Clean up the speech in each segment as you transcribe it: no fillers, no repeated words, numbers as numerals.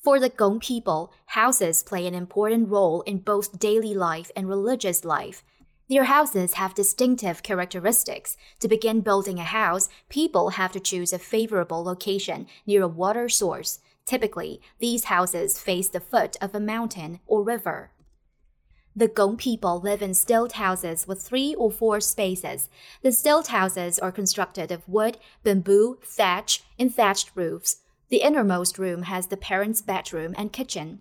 For the Gong people, houses play an important role in both daily life and religious life. Their houses have distinctive characteristics. To begin building a house, people have to choose a favorable location near a water source. Typically, these houses face the foot of a mountain or river. The Gong people live in stilt houses with 3 or 4 spaces. The stilt houses are constructed of wood, bamboo, thatch, and thatched roofs. The innermost room has the parents' bedroom and kitchen.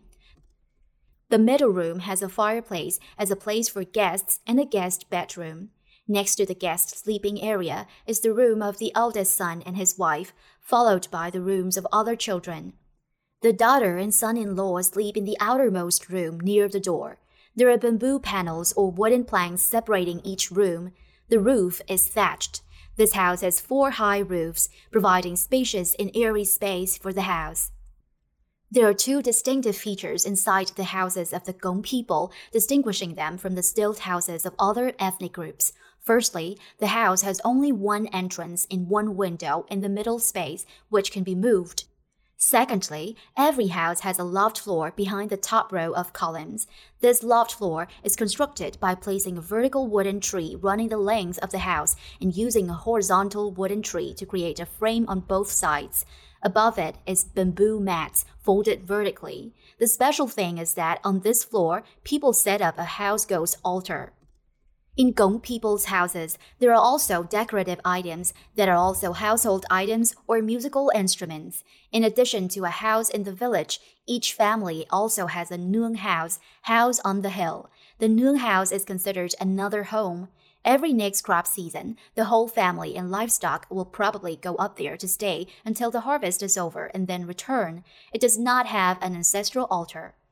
The middle room has a fireplace as a place for guests and a guest bedroom. Next to the guest sleeping area is the room of the eldest son and his wife, followed by the rooms of other children. The daughter and son-in-law sleep in the outermost room near the door. There are bamboo panels or wooden planks separating each room. The roof is thatched. This house has 4 high roofs, providing spacious and airy space for the house. There are 2 distinctive features inside the houses of the Gong people, distinguishing them from the stilt houses of other ethnic groups. Firstly, the house has only one entrance and one window in the middle space, which can be moved. Secondly, every house has a loft floor behind the top row of columns. This loft floor is constructed by placing a vertical wooden tree running the length of the house and using a horizontal wooden tree to create a frame on both sides. Above it is bamboo mats folded vertically. The special thing is that on this floor, people set up a house ghost altar. In Gong people's houses, there are also decorative items that are also household items or musical instruments. In addition to a house in the village, each family also has a Nuong house on the hill. The Nuong house is considered another home. Every next crop season, the whole family and livestock will probably go up there to stay until the harvest is over and then return. It does not have an ancestral altar.